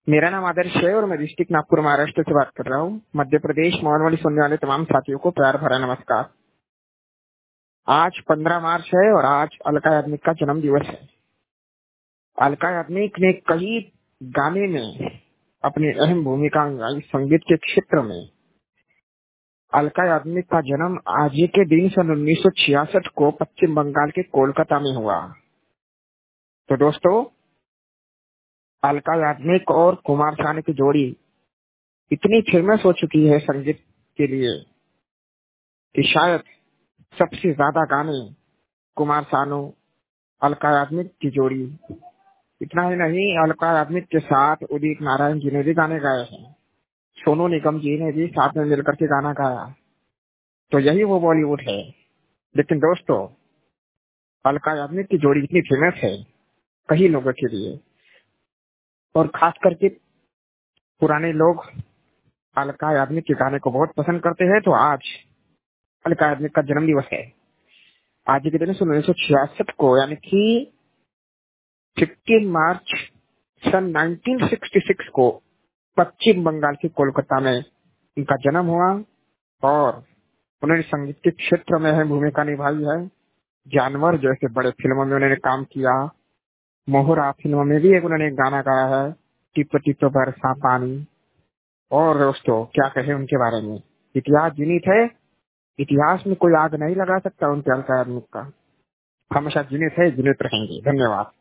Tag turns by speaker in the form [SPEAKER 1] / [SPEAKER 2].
[SPEAKER 1] मेरा नाम आदर्श है और मैं डिस्ट्रिक्ट नागपुर महाराष्ट्र से बात कर रहा हूँ। मध्य प्रदेश मोहनवाली सुनने वाले तमाम साथियों को प्यार भरा नमस्कार। आज 15 मार्च है और आज अलका याग्निक का जन्म दिवस है। अलका याग्निक ने कई गाने में अपनी अहम भूमिका निभाई। संगीत के क्षेत्र में अलका याग्निक का जन्म आज ही के दिन सन 1966 को पश्चिम बंगाल के कोलकाता में हुआ। तो दोस्तों, अलका याग्निक और कुमार सानू की जोड़ी इतनी फेमस हो चुकी है संगीत के लिए कि शायद सबसे ज्यादा गाने कुमार सानू अलका याग्निक की जोड़ी। इतना ही नहीं, अलका याग्निक के साथ उदित नारायण जी ने भी गाने गाए हैं। सोनू निगम जी ने भी साथ में मिलकर के गाना गाया। तो यही वो बॉलीवुड है। लेकिन दोस्तों, अलका याग्निक की जोड़ी इतनी फेमस है कई लोगों के लिए, और खास करके पुराने लोग अलका याग्निक के गाने को बहुत पसंद करते हैं। तो आज अलका याग्निक का जन्म दिवस है। आज के दिन 1966 को, यानी कि 15 मार्च सन 1966 को पश्चिम बंगाल के कोलकाता में उनका जन्म हुआ और उन्होंने संगीत के क्षेत्र में है भूमिका निभाई है। जानवर जैसे बड़े फिल्मों में उन्होंने काम किया। मोहरा फिल्म में भी एक उन्होंने गाना गाया है, टिप टिप बरसा पानी। और दोस्तों, क्या कहे उनके बारे में। इतिहास जीवित है। इतिहास में कोई आग नहीं लगा सकता उनके अलका याग्निक का। हमेशा जीवित है, जीवित रहेंगे। धन्यवाद।